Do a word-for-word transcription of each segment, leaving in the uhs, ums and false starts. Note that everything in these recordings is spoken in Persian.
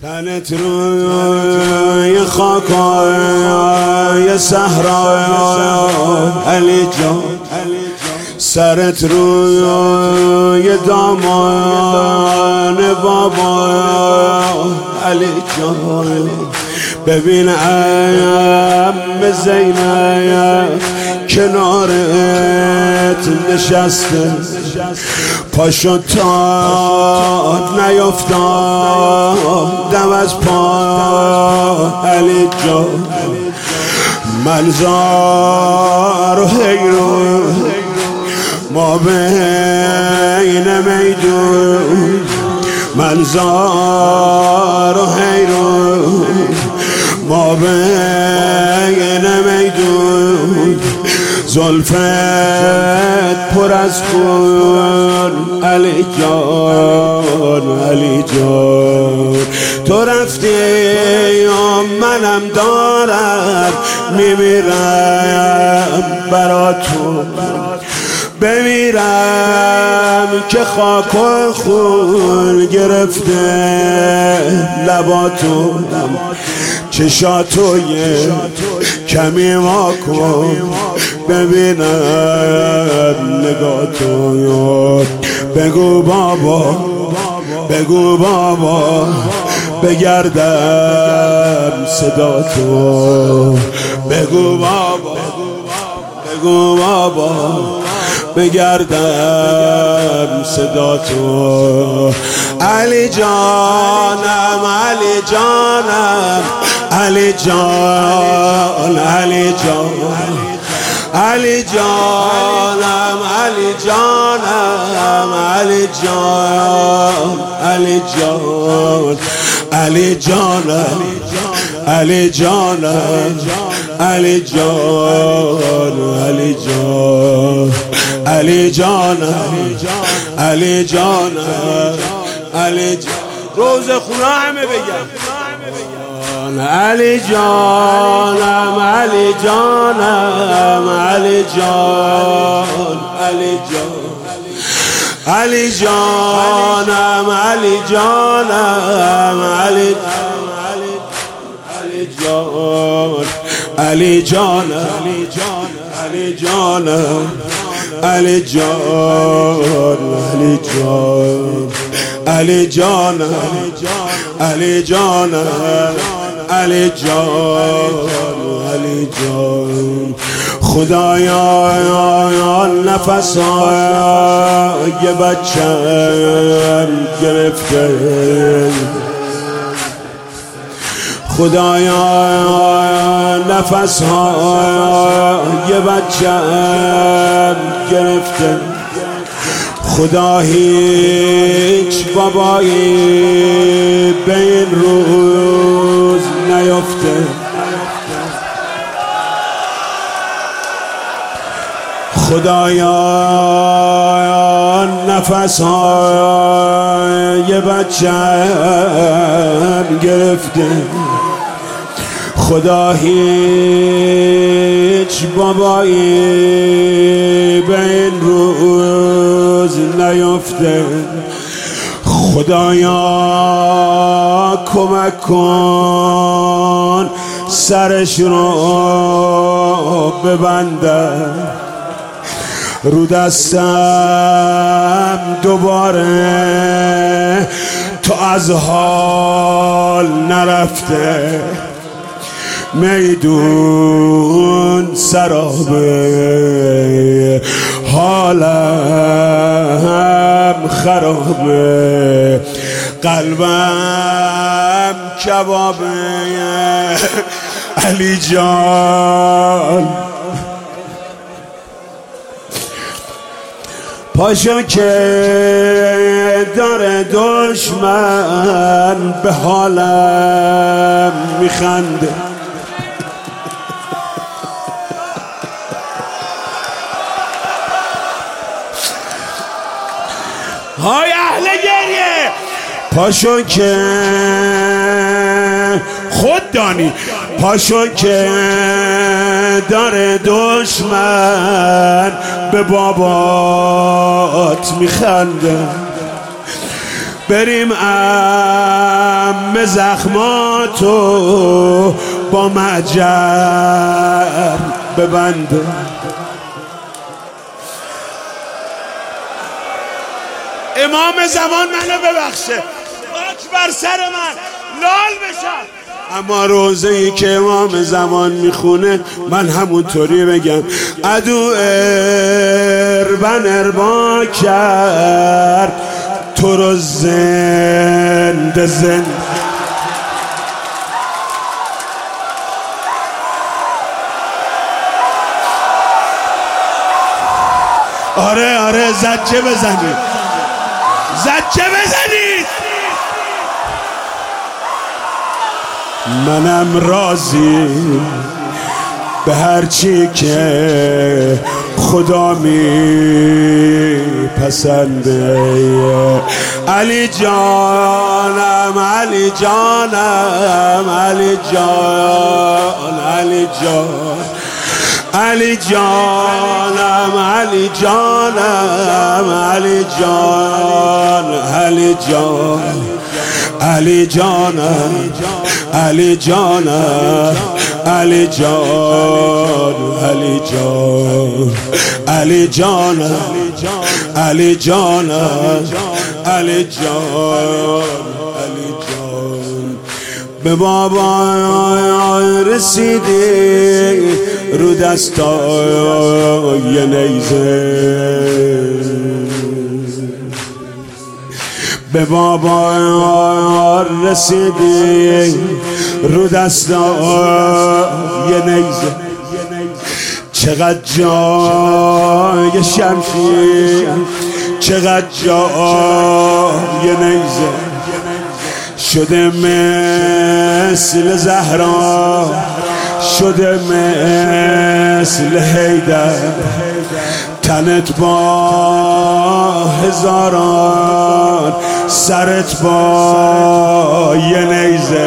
تنت روی خاکای صحرا علی جان، سرت روی دامان بابا علی جان. ببین عم زینب کنارت نشسته، پاشو تا نیفتاد دم از پا علی جان. منظار و حیرون ما بین میدون، منظار و حیرون ما بین میدون. زلفت پر از خون علی جان، علی جان. تو رفتی یا منم دارم میمیرم برا تو، بمیرم که خاک و خون گرفته لباتو. چشاتو یه کمی ما کن ببینم نگاتو. بگو بابا، بگو بابا بگردم صداتو. بگو بابا، بگو بابا بگردم صداتو. علی جانم، علی جانم، علی جان، علی جان، علی جانم، علی جانم، علی جان، علی جان، علی جانم، علی جانم، علی جان، علی جان، علی جانم، علی جانم، علی جان. روز خونه همه بگم علی جانم، علی جانم، علی جان، علی جان، علی جانم، علی جانم، علی جان، علی جانم، علی جانم، علی جان، علی جان، علی جانم، علی جانم، علی جان، علی جان. خدایا نفسای بچم گرفته، خدایا نفسهای بچم گرفته. خدا هیچ بابایی به این روز نیفته. خدایا نفسهای بچم گرفته. خدا هیچ بابایی به این روز نیفته. خدایا کمک کن سرش رو ببندم، رو دستم دوباره تو از حال نرفته. میدون سرابه حالم خرابه، قلبم کبابه علی جان. پاشو که داره دشمن به حالم میخنده. های اهل گریه پاشو که خود دانی، پاشو که داره دشمن به بابات میخنده. بریم ام زخماتو با معجر ببنده. امام زمان منو ببخشه، خاک بر سر من لال بشم. اما روزه ای که امام زمان میخونه من همونطوری بگم ادو اربن اربا کرد تو رو زنده زنده. آره آره زجه بزنید، زجه بزنید. منم راضی به هر چی که خدا می پسنده. علی جانم علی جانم علی جان علی جان علی جانم علی جانم علی جان علی جان علی جانم علی جانم علی جان علی جان علی جانم علی جانم علی جان علی جان. به بابا رسیدی رو دستای نیزه، به بابا رسیدی رو دستای نیزه. چقدر جای شمشیر، چقدر جای نیزه، شده مثل زهرا، شده مثل حیدر. تنت با هزاران، سرت با یه نیزه.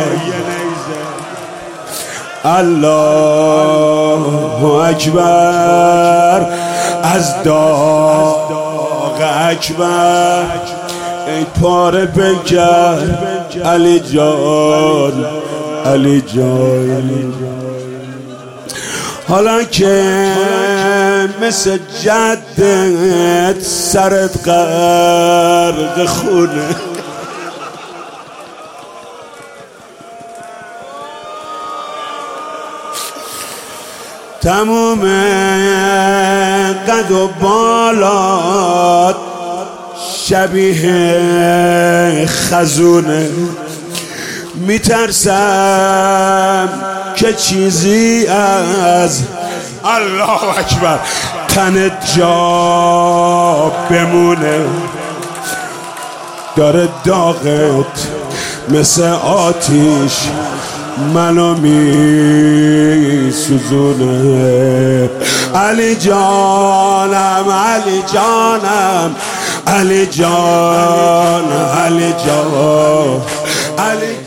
الله اکبر از داغ اکبر، ای پاره پیکر علی جان علی جان. حالا که مثل جدت سرت غرق خونه، تموم قد و بالات شبیه خزونه. میترسم که چیزی از الله اکبر تنت جا بمونه. داره داغت مثل آتیش منو می سوزونه. علی جانم علی جانم علی جان علی جان علی